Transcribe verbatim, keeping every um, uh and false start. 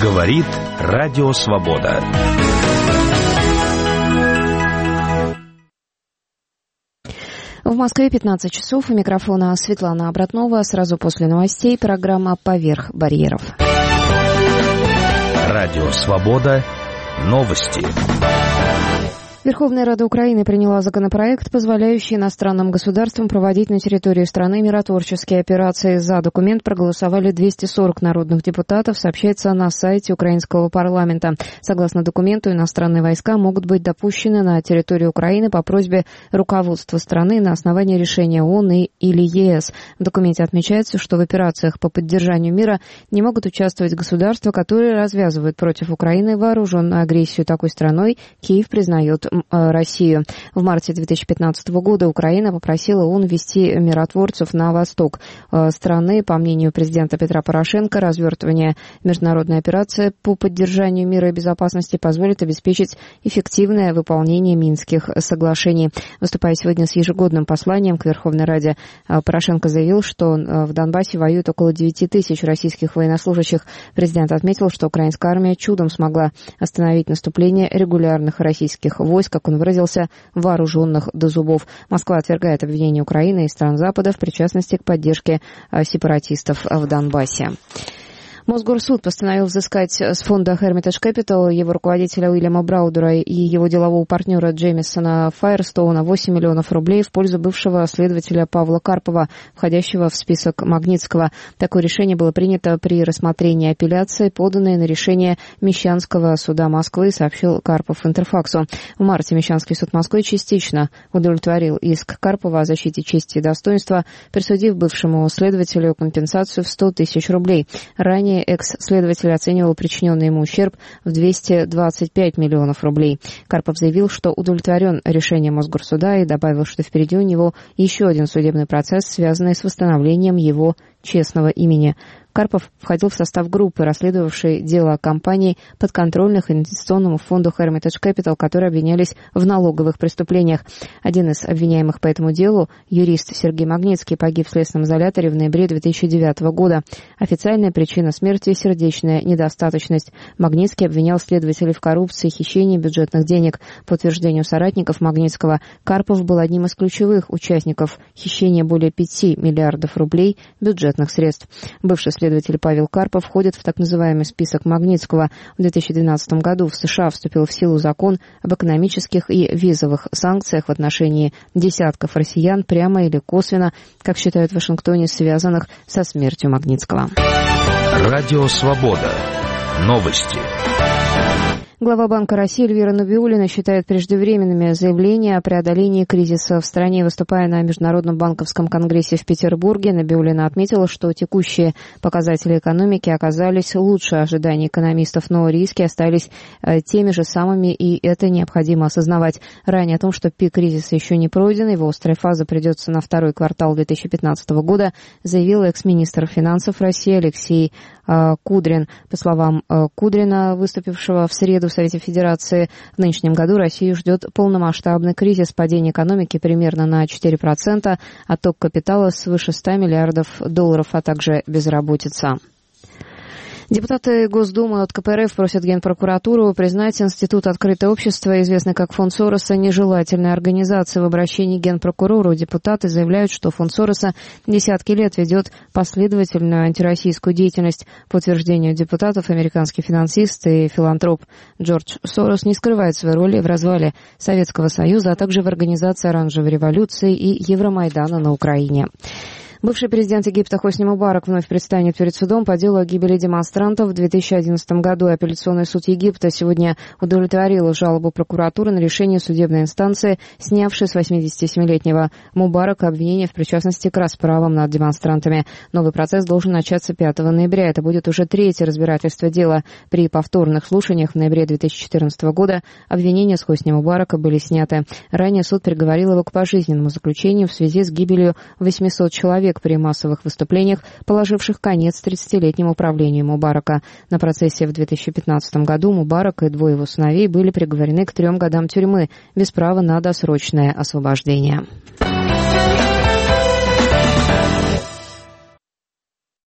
Говорит Радио Свобода. В Москве пятнадцать часов. У микрофона Светлана Обратнова. Сразу после новостей программа «Поверх барьеров». Радио Свобода. Новости. Верховная Рада Украины приняла законопроект, позволяющий иностранным государствам проводить на территории страны миротворческие операции. За документ проголосовали двести сорок народных депутатов, сообщается на сайте украинского парламента. Согласно документу, иностранные войска могут быть допущены на территорию Украины по просьбе руководства страны на основании решения ООН и, или ЕС. В документе отмечается, что в операциях по поддержанию мира не могут участвовать государства, которые развязывают против Украины вооруженную агрессию такой страной. Киев признает Россию. В марте две тысячи пятнадцатого года Украина попросила ООН ввести миротворцев на восток страны. По мнению президента Петра Порошенко, развертывание международной операции по поддержанию мира и безопасности позволит обеспечить эффективное выполнение Минских соглашений. Выступая сегодня с ежегодным посланием к Верховной Раде, Порошенко заявил, что в Донбассе воюют около девяти тысяч российских военнослужащих. Президент отметил, что украинская армия чудом смогла остановить наступление регулярных российских войск, как он выразился, вооруженных до зубов. Москва отвергает обвинения Украины и стран Запада в причастности к поддержке сепаратистов в Донбассе. Мосгорсуд постановил взыскать с фонда Hermitage Capital его руководителя Уильяма Браудера и его делового партнера Джеймисона Файерстоуна восемь миллионов рублей в пользу бывшего следователя Павла Карпова, входящего в список Магнитского. Такое решение было принято при рассмотрении апелляции, поданной на решение Мещанского суда Москвы, сообщил Карпов Интерфаксу. В марте Мещанский суд Москвы частично удовлетворил иск Карпова о защите чести и достоинства, присудив бывшему следователю компенсацию в сто тысяч рублей. Ранее экс-следователь оценивал причиненный ему ущерб в двести двадцать пять миллионов рублей. Карпов заявил, что удовлетворен решением Мосгорсуда и добавил, что впереди у него еще один судебный процесс, связанный с восстановлением его честного имени. Карпов входил в состав группы, расследовавшей дело компаний, подконтрольных инвестиционному фонду Hermitage Capital, которые обвинялись в налоговых преступлениях. Один из обвиняемых по этому делу, юрист Сергей Магнитский, погиб в следственном изоляторе в ноябре две тысячи девятого года. Официальная причина смерти – сердечная недостаточность. Магнитский обвинял следователей в коррупции, хищении бюджетных денег. По утверждению соратников Магнитского, Карпов был одним из ключевых участников хищения более пяти миллиардов рублей бюджетных средств. Бывший следователь Павел Карпов входит в так называемый список Магнитского. В две тысячи двенадцатом году в США вступил в силу закон об экономических и визовых санкциях в отношении десятков россиян, прямо или косвенно, как считают в Вашингтоне, связанных со смертью Магнитского. Радио Свобода. Новости. Глава Банка России Эльвира Набиуллина считает преждевременными заявления о преодолении кризиса в стране. Выступая на Международном банковском конгрессе в Петербурге, Набиуллина отметила, что текущие показатели экономики оказались лучше ожиданий экономистов, но риски остались теми же самыми, и это необходимо осознавать. Ранее о том, что пик кризиса еще не пройден, его острая фаза придется на второй квартал две тысячи пятнадцатого года, заявил экс-министр финансов России Алексей Кудрин. По словам Кудрина, выступившего в среду в Совете Федерации, в нынешнем году Россию ждет полномасштабный кризис, падение экономики примерно на четыре процента, отток капитала свыше ста миллиардов долларов, а также безработица. Депутаты Госдумы от ка пэ эр эф просят Генпрокуратуру признать Институт «Открытое общество», известный как Фонд Сороса, нежелательной организацией. В обращении к Генпрокурору депутаты заявляют, что Фонд Сороса десятки лет ведет последовательную антироссийскую деятельность. По утверждению депутатов, американский финансист и филантроп Джордж Сорос не скрывает своей роли в развале Советского Союза, а также в организации Оранжевой революции и Евромайдана на Украине. Бывший президент Египта Хосни Мубарак вновь предстанет перед судом по делу о гибели демонстрантов в две тысячи одиннадцатом году. Апелляционный суд Египта сегодня удовлетворил жалобу прокуратуры на решение судебной инстанции, снявшей с восьмидесятисемилетнего Мубарака обвинение в причастности к расправам над демонстрантами. Новый процесс должен начаться пятого ноября. Это будет уже третье разбирательство дела. При повторных слушаниях в ноябре две тысячи четырнадцатого года обвинения с Хосни Мубарака были сняты. Ранее суд приговорил его к пожизненному заключению в связи с гибелью восьмисот человек при массовых выступлениях, положивших конец тридцатилетнему правлению Мубарака. На процессе в две тысячи пятнадцатом году Мубарак и двое его сыновей были приговорены к трем годам тюрьмы без права на досрочное освобождение.